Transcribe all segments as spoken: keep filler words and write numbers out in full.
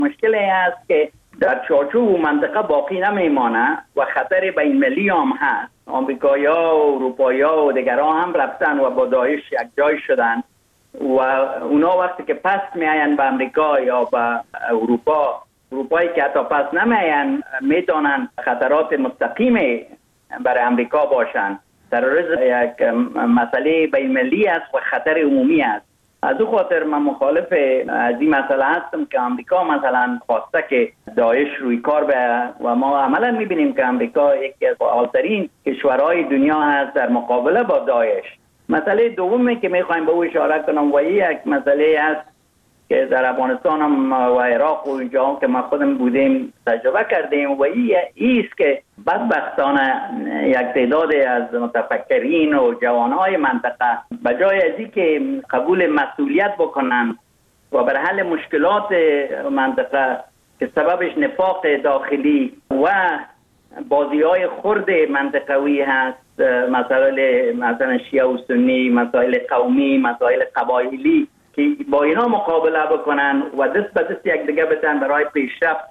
مشکل است که در چارچوب منطقه باقی نمیمانه و خطر بین ملی هم هست. آمریکایی‌ها و اروپایی‌ها و دیگران هم رفتن و با داعش یک جای شدن و اونا وقتی که پس میاین به امریکا یا به اروپا، اروپایی که حتی پس نمیاین میتونن خطرات مستقیم برای امریکا باشن. تروریسم یک مسئله بین ملی است و خطر عمومی است. از او خاطر من مخالف از این مسئله هستم که امریکا مثلا خواسته که داعش روی کار به و ما عملا میبینیم که امریکا یکی از فعالترین کشورهای دنیا هست در مقابله با داعش. مسئله دومی که میخوایم به او اشاره کنم و یک مسئله است که در افغانستان هم و عراق و اینجا که ما خودم بودیم تجربه کردیم و این است که بدبختانه یک تعداد از متفکرین و جوانهای منطقه بجای از اینکه قبول مسئولیت بکنن و بر حل مشکلات منطقه که سببش نفاق داخلی و بازی‌های خرد منطقوی هست، مسائل مثلا شیعه و سنی، مسائل قومی، مسائل قبایلی، که با اینا مقابله بکنن و دست به دست یک دیگه بتن برای پیشرفت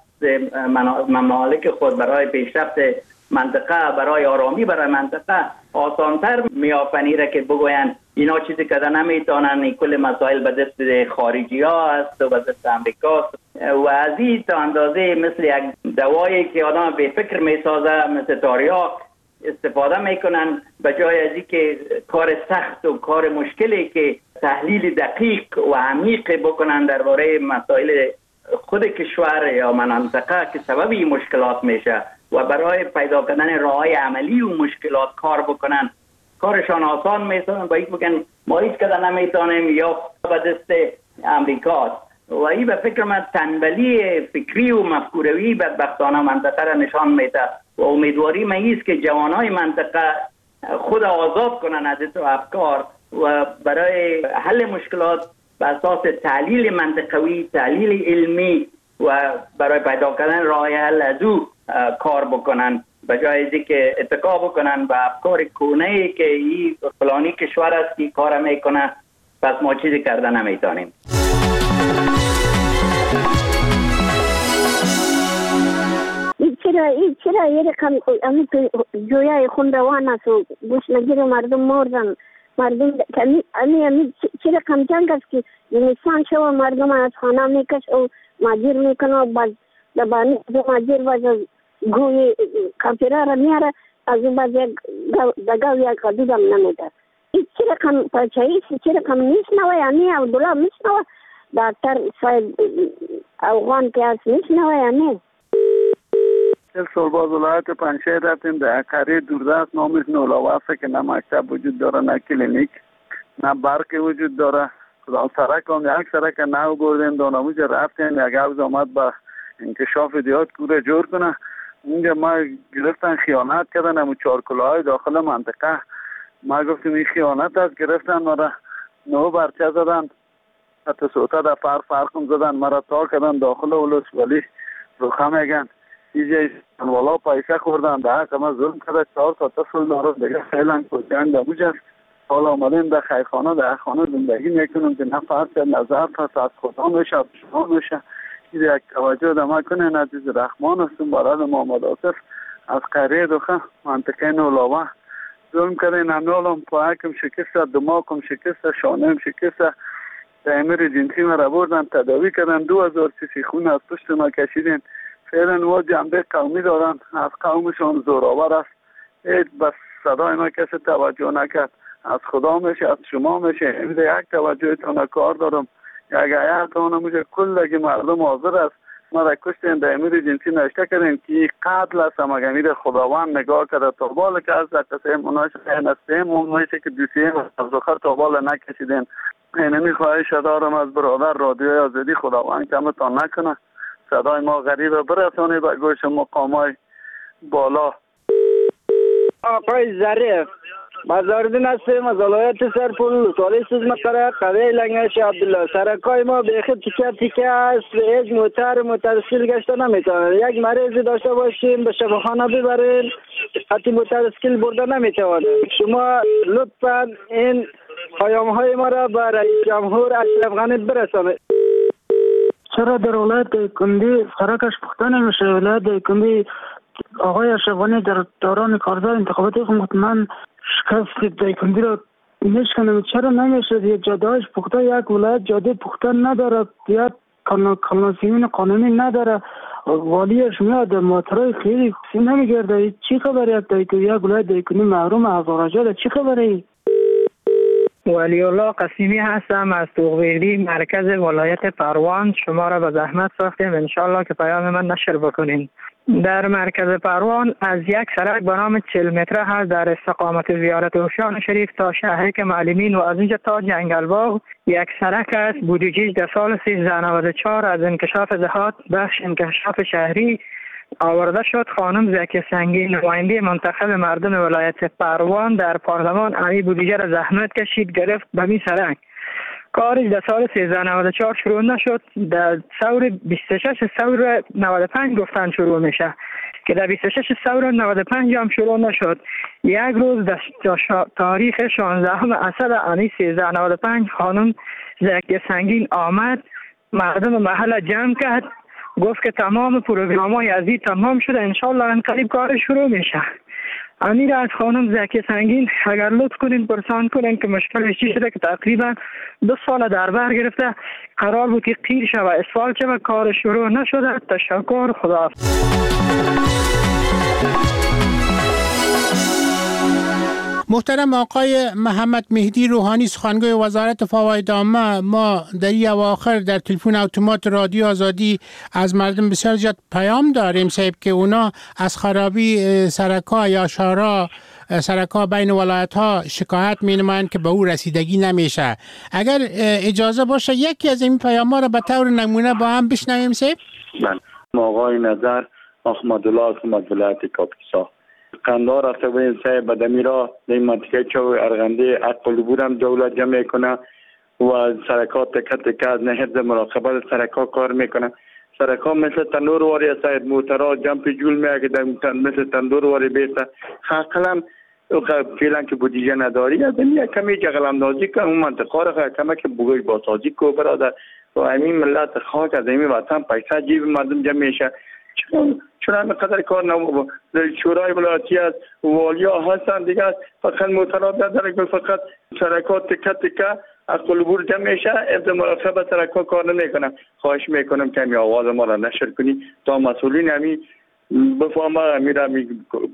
ممالک خود، برای پیشرفت منطقه، برای آرامی برای منطقه آسانتر میافنیره که بگوین اینا چیزی که نمیتونن، این کل مسائل به دست خارجی ها هست و به دست امریکا و از این تا اندازه مثل یک دوایی که آدم به فکر میسازه مثل تاریاک استفاده میکنن به جای از اینکه کار سخت و کار مشکلی که تحلیل دقیق و عمیق بکنن درباره مسائل خود کشور یا منطقه که سبب این مشکلات میشه و برای پیدا کردن راههای عملی و مشکلات کار بکنن. کارشان آسان میسازن با این بگن ما هیچ کده نمیتونیم یا به دست امریکاست و این به فکر من تنبلی فکری و مفکوروی بدبختانه منطقه را نشان میده و امیدواری من ایست که جوانای منطقه خود آزاد کنن از این افکار و برای حل مشکلات به اساس تحلیل منطقوی، تحلیل علمی و برای پیدا کردن راه حل از او کار بکنن به جای از اینکه اتکا بکنن به افکار کونه‌ای که این فلانی کشور است که کار میکنه پس ما چیزی کرده نمیتونیم. چرا این چرا یه رقم امی که جویای خون روان است و گوش نگیر مردم مردن مردم امی امی چرا رقم جنگ است که نشان شو مردم از خانه میکش و ماجر میکنه و باز دبانی ماجر باز گوی کافیرا را میاره از اون باز دگاو یا قدودم نمیده. این چرا رقم پرچایی چرا رقم میشنوه یعنی عبدالله میشنوه دکتر صاحب افغان که هست میشنوه یعنی چل سال باز ولایت پنجشیر رفتیم در قریه دوردست نامش نولاوفه که نه مکتب وجود داره نه کلینیک نه برق وجود داره. خدا سرک هم یک سرک نو بردیم دانموز رفتیم یک عوض آمد به انکشاف دیات کوره جور کنه. اونجا ما گرفتن خیانت کردن همون چارکلاهای داخل منطقه. ما گفتیم این خیانت است، گرفتن مرا نو برچه زدن حتی سوتا در فرق فرقم زدن مرا تا کردن داخل اولوس ولی روخه میگن ایجای والا پیسه خوردن ده حق ما ظلم کرده چهار تا تصل دارم دیگه فعلا کجان در بوجه حالا آمدیم در خیخانه در خانه زندگی میکنم که نه فرد نظر پس از خدا میشه از شما میشه این یک توجه دمه کنه نتیز رحمان هستم برای محمد آصف از قریه دوخه منطقه نولاوه ظلم کرده نمیالم پاکم شکسته دماغم شکسته شانهم شکسته تعمیر جنسی مرا بردن تداوی کردن دو هزار سیسی خون از پشت ما کشیدن. فعلا و جنبه قومی دارن از قومشان زوراور است. هیچ بس صدای ما کسی توجه نکرد. از خدا میشه از شما میشه امید یک توجه تانه کار دارم یک ایت تانه میشه کلگی مردم حاضر است ما را کشتیم در امیر جنسی نشته کردیم که قتل است اما امیر خداوند نگاه کرده تا بال که از دقیقه مناش نستیم اون میشه که دوسیه از دخر تا بال نکشیدیم. اینمی خواهش دارم از برادر رادیوی آزادی خداوند کمتان نکنه صدای ما غریبه برسانی به گوش مقامای بالا. آقای ظریف بازاردین هستیم از ولایت سرپل سالی سوزمه قره قوی لنگش عبدالله. سرکای ما بیخی تیکه تیکه است هیچ موتر مترسکیل گشته نمیتونه. یک مریضی داشته باشیم به شفاخانه ببرین حتی مترسکیل برده نمیتونه. شما لطفا این پیام های ما را به رئیس جمهور اشرف غنی برسانید. چرا در ولایت کندی سرکش پخته نمیشه؟ ولایت کندی آقای اشرفانی در دوران کارزار انتخابات مطمئن شکست دایکندی را میشکنه. چرا نمیشه؟ یک جادهش پخته، یک ولایت جاده پخته نداره، یک کانالسیون قانونی نداره، والیش میاد موترهای خیلی نمیگرده. چی خبره؟ یک دایکندی یک ولایت دایکندی محروم از آراجال، چی خبره؟ ولی الله قسیمی هستم از توغویری مرکز ولایت پروان. شما را به زحمت ساختیم انشالله که پیام من نشر بکنین. در مرکز پروان از یک سرک به نام چهل متره هست در استقامت زیارت اوشان شریف تا شهرک معلمین و از اینجا تا جنگل باغ یک سرک است. بودجهش در سال سیزده نود و چهار از انکشاف دهات بخش انکشاف شهری آورده شد. خانم زکی سنگین نماینده منتخب مردم ولایت پروان در پارلمان امی بودجه را زحمت کشید گرفت به می سرک. کارش در سال سیزده نود و چهار شروع نشد، در سور بیست و شش سور نود و پنج گفتن شروع میشه که در بیست و شش سور نود و پنج هم شروع نشد. یک روز در تاریخ شانزدهم اسد امی سیزده نود و پنج خانم زکی سنگین آمد، مردم محل جمع کرد، گفت که تمام پروگرام های از این تمام شده، انشالله انقلیب کار شروع میشه. امیر از خانم زکی سنگین اگر لطف کنین پرسان کنین که مشکلش چی شده که تقریبا دو سال در بر گرفته، قرار بود که قیر شود اسفالت شود، کار شروع نشده. تشکر، خدا. محترم آقای محمد مهدی روحانی سخنگوی وزارت فواید عامه، ما در این اواخر در تلفن اتومات رادیو آزادی از مردم بسیار زیاد پیام داریم صاحب که اونا از خرابی سرک‌ها یا شارع سرک‌ها بین ولایت‌ها شکایت می‌نمایند که به او رسیدگی نمیشه. اگر اجازه باشه یکی از این پیام‌ها را به طور نمونه با هم بشنویم صاحب. من آقای نظر احمد الله از ولایت کاپیسا قندار رفته بودیم صاحب بدمی را در این منطقه چو ارغنده اقلبور هم دولت جمع میکنه و سرکات تکه تکه از نهر مراقبت سرکات کار میکنه. سرکات مثل تندور واری صاحب موترها جمپ جول میگه مثل تندور واری بیسته حقلا فعلا که بودجه نداری از این کمی جغلم نازی که اون منطقه را کمی که بگوی باسازی کو برادر و همین ملت خاک از این وطن پیسه جیب مردم جمع میشه. چون چون همه قدر کار نمو شورای ولایتی از والیا هستن دیگه فقط موترات نداره که فقط سرکات تکه تکه از قلبور جمع میشه، ابد مراقبه سرکات کار نمیکنه. خواهش میکنم که می آواز ما را نشر کنی تا مسئولین همی بفهمه همی را می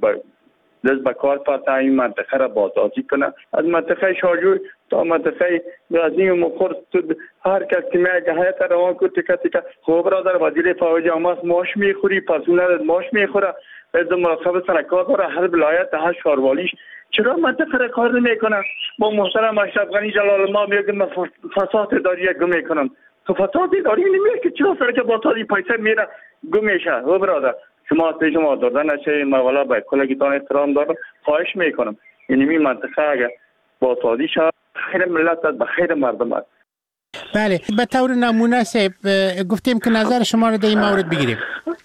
دست به کار پس این منطقه را بازسازی کنه. از منطقه شاجوی تا منطقه غزنی و مقر هر کس که میگه حیات روان کو تکه تکه خوب برادر وزیر فواید عامه ماش میخوری پسونه ماش میخوره از مراقبه سرکات را هر ولایت هر شاروالیش چرا منطقه را کار نمیکنه؟ با محترم اشرف غنی جلال الله میگه فساد اداری گم میکنم. تو فساد اداری نمیگه که چرا سرک بازسازی پیسه میره گم میشه. خوب برادر شما از شما دردن نشه مولا به کلگیتان احترام دارم. خواهش میکنم یعنی می منطقه اگر بازسازی شد خیر ملت است، به خیر مردم است. بله، به طور نمونه صاحب گفتیم که نظر شما رو در این مورد بگیریم.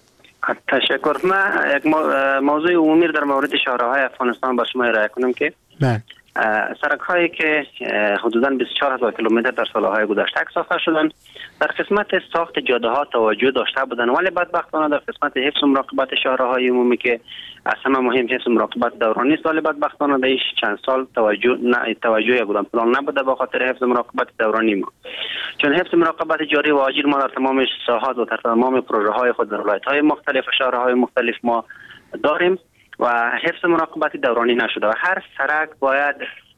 تشکر. من یک موضوع عمومی در مورد شهرهای افغانستان با شما ارائه کنم که بله سرک هایی که حدوداً بیست و چهار هزار کیلومتر در سالهای گذشته ساخته شدن در قسمت ساخت جاده ها توجه داشته بودن، ولی بدبختانه در قسمت حفظ و مراقبت شهرهای عمومی که از همه مهم حفظ و مراقبت دورانی است، ولی بدبختانه در چند سال توجه نه توجه بودن پلان نبوده به خاطر حفظ و مراقبت دورانی ما. چون حفظ و مراقبت جاری و آجیل ما در تمام ساحات و در تمام پروژه های خود در ولایت های مختلف و شهرهای مختلف ما داریم و حفظ مراقبت دورانی نشده و هر سرک باید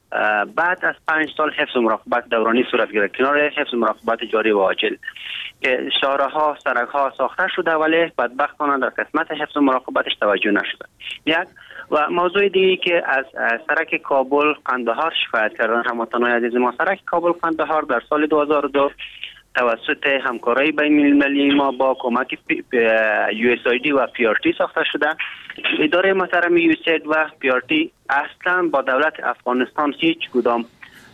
بعد از پنج سال حفظ مراقبت دورانی صورت گیرد کنار حفظ مراقبت جاری و عاجل که شهرها سرک‌ها ساخته شده ولی بدبختانه در قسمت حفظ مراقبتش توجه نشده. یک و موضوع دیگه که از سرک کابل قندهار شکایت کردن هموطنان عزیز ما، سرک کابل قندهار در سال دو هزار و دو توسط همکاری بین المللی ما با کمک یو اس آی دی و پی آر تی ساخته شده. اداره محترم یو اس آی دی و پی آر تی اصلا با دولت افغانستان هیچ کدام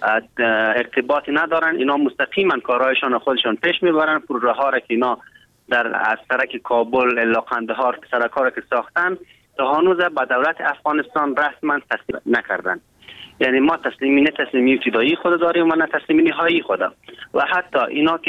ارتباطی ندارن. اینا مستقیما کارهایشان خودشان پیش میبرن. پروژه ها را که اینا در از سرک کابل الی قندهار سرک ها را که ساختن تا هنوز به دولت افغانستان رسما تسلیم نکردن. یعنی ما تسلیمی نه تسلیمی ابتدایی خود داریم و نه تسلیمی نهایی خود و حتی اینا که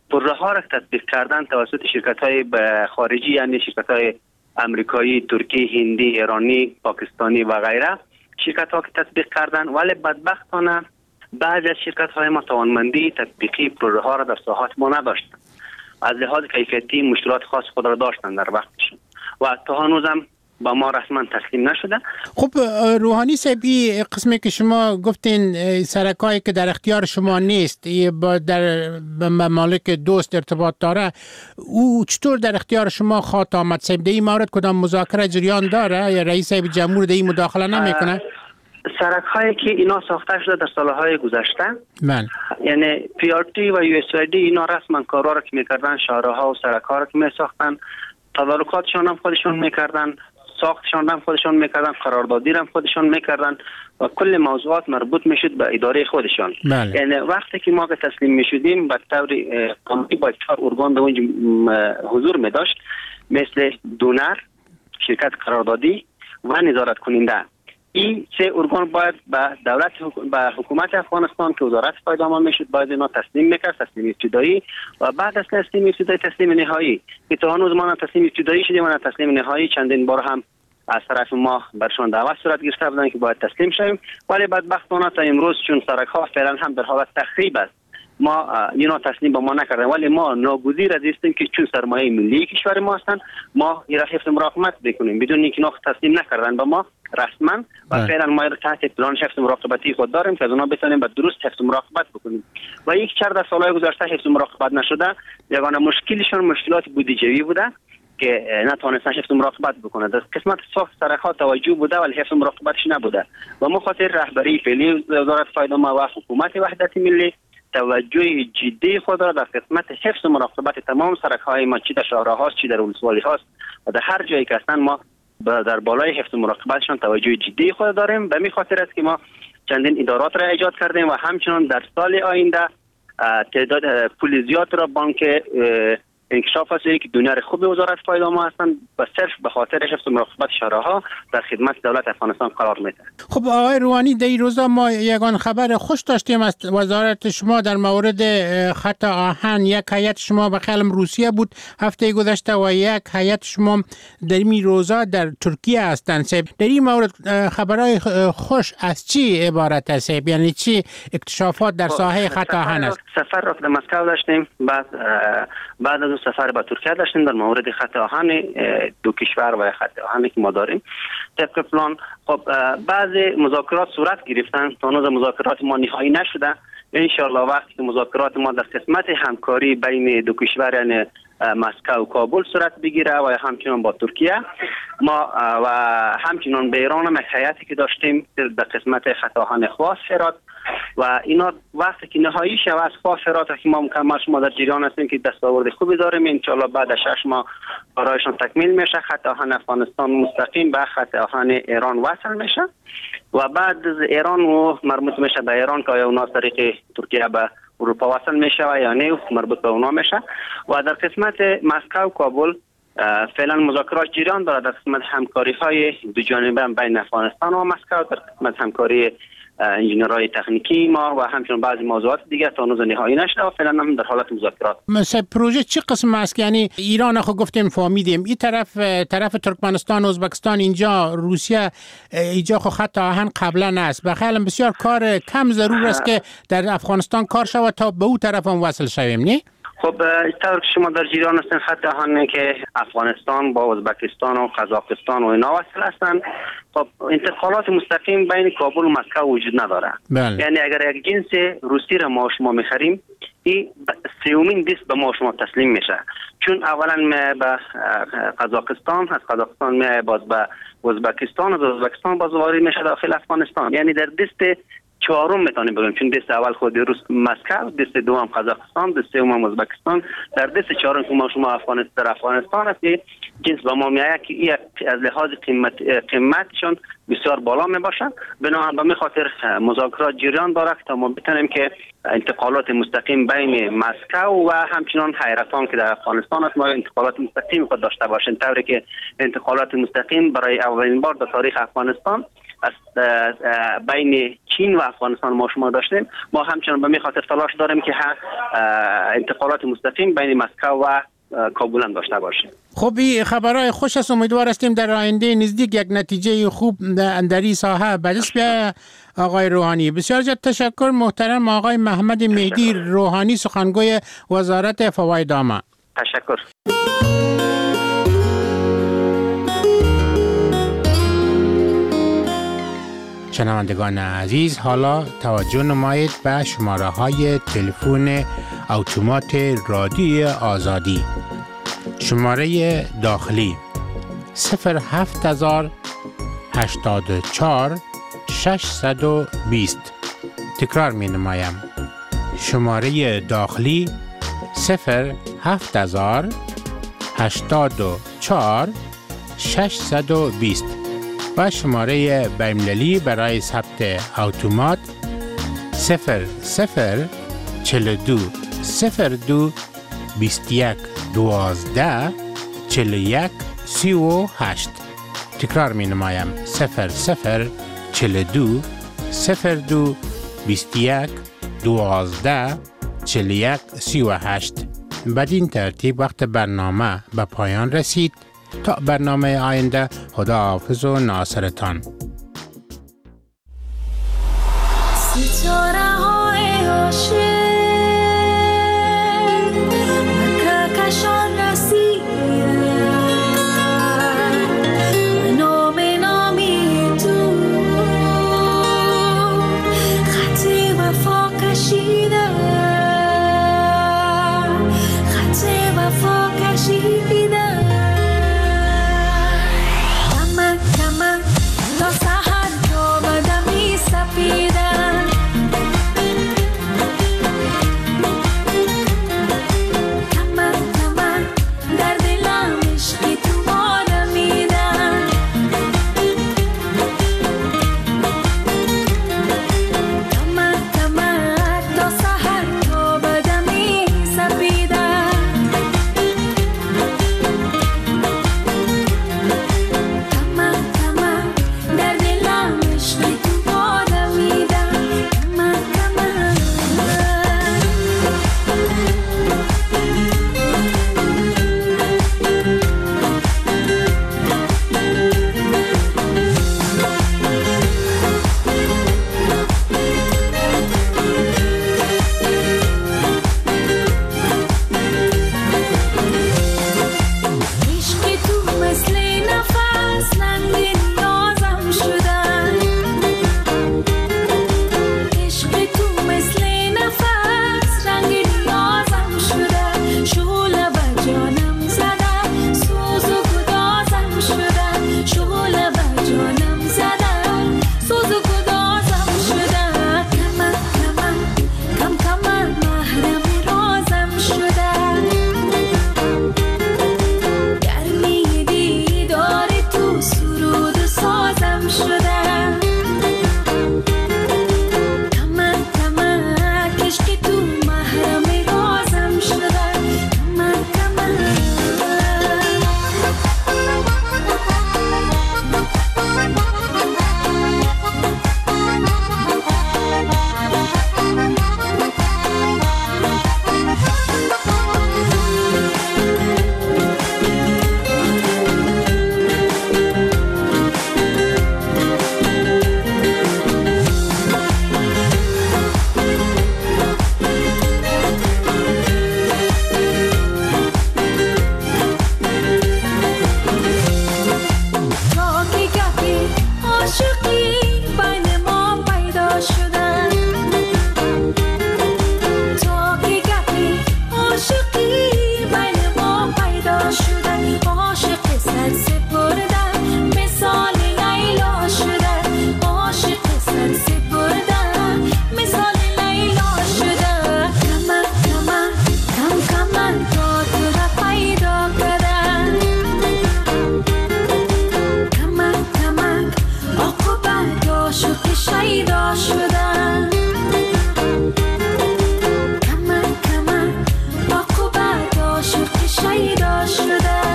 پروژه ها را تطبیق کردن توسط شرکت های خارجی، یعنی شرکت های امریکایی، ترکی، هندی، ایرانی، پاکستانی و غیره شرکت ها که تطبیق کردن، ولی بدبختانه بعضی از شرکت های ما توانمندی تطبیقی پروژه ها را در ساحات ما نداشتند. از لحاظ کیفیتی مشکلات خاص خود را داشتند در وقتشون و تا هنوزم با ما رسما تسلیم نشده. خب روحانی صاحب، این قسمی که شما گفتین سرکایی که در اختیار شما نیست، با در ممالک دوست ارتباط داره، او چطور در اختیار شما خواهد آمد صاحب؟ در این مورد کدام مذاکره جریان داره یا رئیس صاحب جمهور در این مداخله نمیکنه؟ سرک هایی که اینا ساخته شده در سالهای گذشته، من یعنی پی آر تی و یو اس آی دی اینا رسما کارا را که میکردن، شهرها و سرک ها را که میساختن، تدارکاتشان هم خودشون میکردن، ساختشان هم خودشان میکردن، قراردادی هم خودشان میکردن و کل موضوعات مربوط میشد به اداره خودشان. بله. یعنی وقتی که ما که تسلیم میشدیم به طور قانونی با چهار ارگان در اونجا حضور میداشت، مثل دونر، شرکت قراردادی و نظارت کننده. این سه ارگان باید به دولت به حکومت افغانستان که وزارت پایدامه میشد باید اینا تسلیم میکرد، تسلیم ابتدایی، و بعد از تسلیم ابتدایی تسلیم نهایی. که تا هنوز ما تسلیم ابتدایی شدیم و تسلیم نهایی چندین بار هم از طرف ما برشان دعوت صورت گرفته بودن که باید تسلیم شویم، ولی بدبختانه تا امروز چون سرک ها فعلا هم در حالت تخریب است، ما اینا تسلیم به ما نکردن. ولی ما ناگزیر از هستیم که چون سرمایه ملی کشور ما هستند، ما این را حفظ مراقبت بکنیم بدون اینکه اینا تسلیم نکردن به ما رسما، و فعلا ما تحت پلان حفظ مراقبتی خود داریم که از اونا بتونیم به درست حفظ مراقبت بکنیم. و یک چرا در سالهای گذشته حفظ مراقبت نشده، یگانه مشکلشون مشکلات بودجه‌ای بوده که نتونستن حفظ مراقبت بکنه. در قسمت ساخت سرک ها توجه بوده ولی حفظ مراقبتش نبوده، و مخاطر رهبری فعلی وزارت پایدامه و حکومت وحدت ملی توجه جدی خود را در قسمت حفظ مراقبت تمام سرک های ما، چی در شهرها هاست چی در ولسوالی هاست و در هر جایی که هستن، ما در بالای حفظ مراقبتشان توجه جدی خود داریم. به می خاطر است که ما چندین ادارات را ایجاد کردیم و همچنان در سال آینده تعداد پول زیاد را بانک انکشاف هستی که دونر خوب وزارت پایدامه هستند و صرف به خاطر حفظ مراقبت شهرها در خدمت دولت افغانستان قرار میده. خب آقای روحانی، در این روزا ما یگان خبر خوش داشتیم از وزارت شما در مورد خط آهن. یک هیئت شما به خیالم روسیه بود هفته گذشته و یک هیئت شما در این روزا در ترکیه هستند. در این مورد خبرهای خوش از چی عبارت است؟ یعنی چی اکتشافات در ساحه خط آهن است؟ سفر را در مسکو داشتیم، بعد بعد از سفر به ترکیه داشتیم در مورد خط آهن دو کشور و خط آهنی که ما داریم طبق پلان. خب بعضی مذاکرات صورت گرفتن، تا هنوز مذاکرات ما نهایی نشده. ان شاء الله وقتی که مذاکرات ما در قسمت همکاری بین دو کشور یعنی مسکو و کابل صورت بگیره و همچنان با ترکیه، ما و همچنان به ایران هم هیئتی که داشتیم در قسمت خط آهن خواص هرات، و اینا وقتی که نهایی شود از خواص هرات که ما مکمل شما در جریان هستیم که دستاورد خوبی داریم، ان شاء الله بعد از شش ماه کارایشان تکمیل میشه، خط آهن افغانستان مستقیم به خط آهن ایران وصل میشه و بعد از ایران و مربوط میشه به ایران که اونا از طریق ترکیه به اروپا وصل میشه و یا نه مربوط به اونا میشه. و در قسمت مسکو و کابل فعلا مذاکرات جریان داره در قسمت همکاری های دو جانبه بین افغانستان و مسکو، در قسمت همکاری انجینرهای تکنیکی ما و همچنین بعضی موضوعات دیگه تا هنوز نهایی نشده و فعلا هم در حالت مذاکرات. مثلا پروژه چه قسم است؟ یعنی ایران خو گفتیم فهمیدیم، این طرف طرف ترکمنستان و ازبکستان، اینجا روسیه، اینجا خو خط آهن قبلا است. بخیالم بسیار کار کم ضرور است که در افغانستان کار شود تا به اون طرف هم وصل شویم، نه؟ خب طور که شما در جریان هستین خط آهن که افغانستان با ازبکستان و قزاقستان و اینا وصل هستن، خب انتقالات مستقیم بین کابل و مسکو وجود نداره. بله. یعنی اگر یک جنس روسی را ما شما میخریم، این سومین دست به ما شما تسلیم میشه، چون اولا می به قزاقستان، از قزاقستان می باز به ازبکستان، از ازبکستان باز وارد میشه داخل افغانستان. یعنی در دست چهارم میتونیم بگیم، چون دست اول خود روس مسکو، دست دوم قزاقستان، دست سوم ازبکستان، در دست چهارم که ما شما افغانستان در افغانستان است جنس با ما میایه که این از لحاظ قیمت قیمتشون بسیار بالا میباشن. بنابراین به خاطر مذاکرات جریان داره تا ما بتونیم که انتقالات مستقیم بین مسکو و همچنان حیرتان که در افغانستان است ما انتقالات مستقیم خود داشته باشیم، طوری که انتقالات مستقیم برای اولین بار در تاریخ افغانستان از بین چین و افغانستان ما شما داشتیم، ما همچنان به می خاطر تلاش داریم که انتقالات مستقیم بین مسکو و کابل هم داشته باشیم. خب این خبرهای خوش است. امیدوار هستیم در آینده نزدیک یک نتیجه خوب در این ساحه به دست بیاید آقای روحانی. بسیار زیاد تشکر محترم آقای محمد مهدی روحانی، سخنگوی وزارت فواید عامه. تشکر. شنوندگان عزیز، حالا توجه نمایید به شماره های تلفن اتومات رادیوی آزادی. شماره داخلی صفر هفت هزار هشتاد و چهار ششصد و بیست. تکرار می نمایم. شماره داخلی صفر هفت هزار هشتاد و چهار ششصد و بیست و شماره بین‌المللی برای ثبت اتومات صفر صفر چهل و دو صفر دو بیست و یک دوازده چهل و یک سی و هشت. تکرار می نمایم. صفر صفر چهل و دو صفر دو بیست و یک دوازده چهل و یک سی و هشت. بدین ترتیب وقت برنامه به پایان رسید. تا برنامه آینده، خدا حافظ و ناصرتان. ستاره های عاشق کهکشان رسیدن، نام نامی تو خط وفا کشیدن، خط وفا کشیدن. شیدا شدن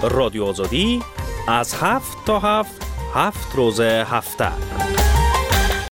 رادیو آزادی از هفت تا هفت هفت روز هفته